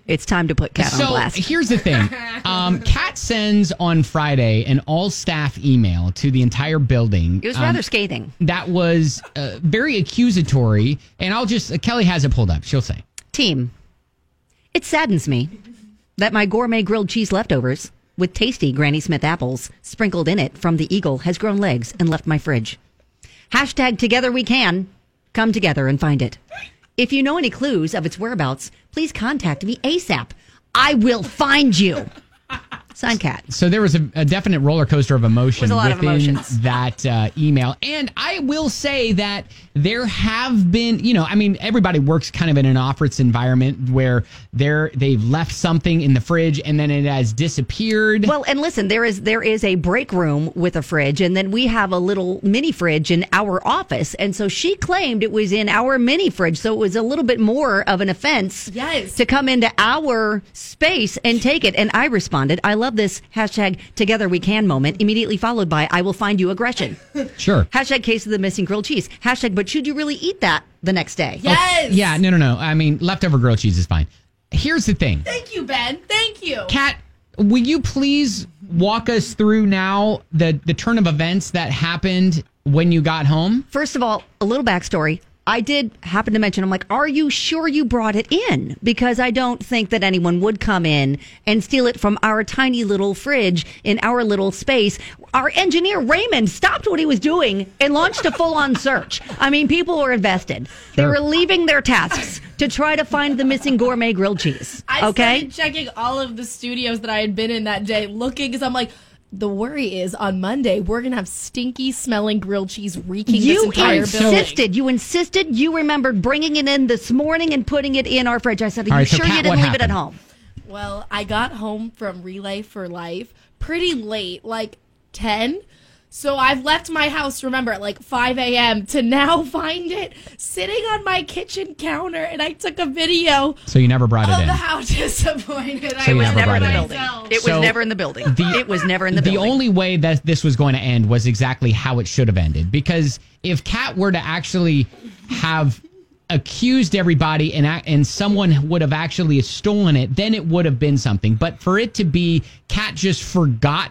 It's time to put Kat on blast. So here's the thing. Kat sends on Friday an all-staff email to the entire building. It was rather scathing. That was very accusatory. And Kelly has it pulled up. She'll say. Team, it saddens me that my gourmet grilled cheese leftovers with tasty Granny Smith apples sprinkled in it from the Eagle has grown legs and left my fridge. Hashtag together we can. Come together and find it. If you know any clues of its whereabouts, please contact me ASAP. I will find you. Sign Kat. So there was a definite roller coaster of emotion within that email. And I will say that there have been, everybody works kind of in an office environment where they've left something in the fridge and then it has disappeared. Well, and listen, there is a break room with a fridge, and then we have a little mini fridge in our office. And so she claimed it was in our mini fridge. So it was a little bit more of an offense to come into our space and take it. And I responded, I love this hashtag together we can moment, immediately followed by I will find you aggression. Sure. Hashtag case of the missing grilled cheese. Hashtag, but should you really eat that the next day? Yes. Yeah, no. I mean, leftover grilled cheese is fine. Here's the thing. Thank you, Ben. Thank you. Kat, will you please walk us through now the turn of events that happened when you got home? First of all, a little backstory. I did happen to mention, I'm like, are you sure you brought it in? Because I don't think that anyone would come in and steal it from our tiny little fridge in our little space. Our engineer, Raymond, stopped what he was doing and launched a full-on search. I mean, people were invested. They were leaving their tasks to try to find the missing gourmet grilled cheese. I started checking all of the studios that I had been in that day, looking, because I'm like, the worry is on Monday, we're going to have stinky smelling grilled cheese reeking this entire building. You insisted. You remembered bringing it in this morning and putting it in our fridge. I said, are you sure you didn't leave it at home? Well, I got home from Relay for Life pretty late, like 10. So I've left my house, remember, at like 5 a.m. to now find it sitting on my kitchen counter, and I took a video. So you never brought it in. How disappointed I was. Never in the building. It was never in the building. It was never in the building. The only way that this was going to end was exactly how it should have ended. Because if Kat were to actually have accused everybody and someone would have actually stolen it, then it would have been something. But for it to be Kat just forgot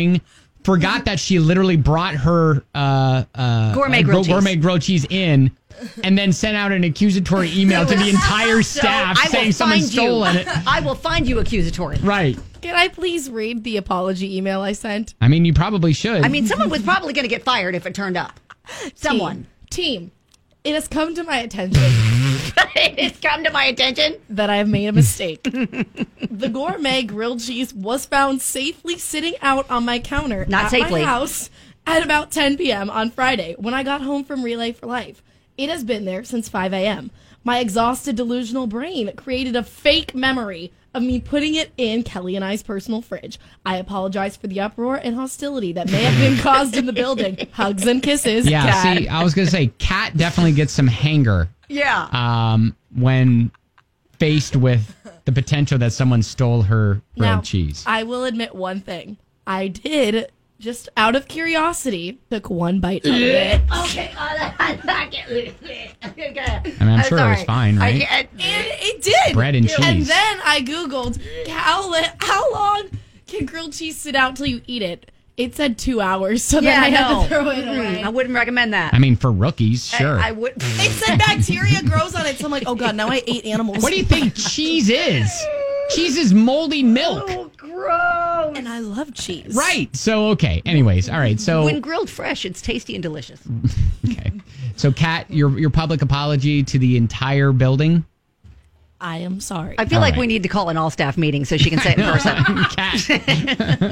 that she literally brought her gourmet grilled cheese in, and then sent out an accusatory email to the entire staff saying someone stole it. I will find you accusatory. Right. Can I please read the apology email I sent? I mean, you probably should. I mean, someone was probably going to get fired if it turned up. Someone. Team, it has come to my attention. It's come to my attention that I have made a mistake. The gourmet grilled cheese was found safely sitting out on my counter my house at about 10 p.m. on Friday when I got home from Relay for Life. It has been there since 5 a.m. My exhausted, delusional brain created a fake memory of me putting it in Kelly and I's personal fridge. I apologize for the uproar and hostility that may have been caused in the building. Hugs and kisses. Yeah, Kat. see, I was going to say, Kat definitely gets some hanger. Yeah. When faced with the potential that someone stole her grilled cheese. I will admit one thing. I did, just out of curiosity, took one bite of it. Okay. I mean, I'm sure it was fine, right? And it did. Bread and cheese. And then I Googled, how long can grilled cheese sit out till you eat it? It said 2 hours, so then I had to throw it away. I wouldn't recommend that. I mean, for rookies, sure. I would. It said bacteria grows on it, so I'm like, oh God, now I ate animals. What do you think cheese is? Cheese is moldy milk. Oh, gross. And I love cheese. Right. So, okay. Anyways, all right. So when grilled fresh, it's tasty and delicious. Okay. So, Kat, your public apology to the entire building. I am sorry. I feel like we need to call an all-staff meeting so she can say it in person. Kat.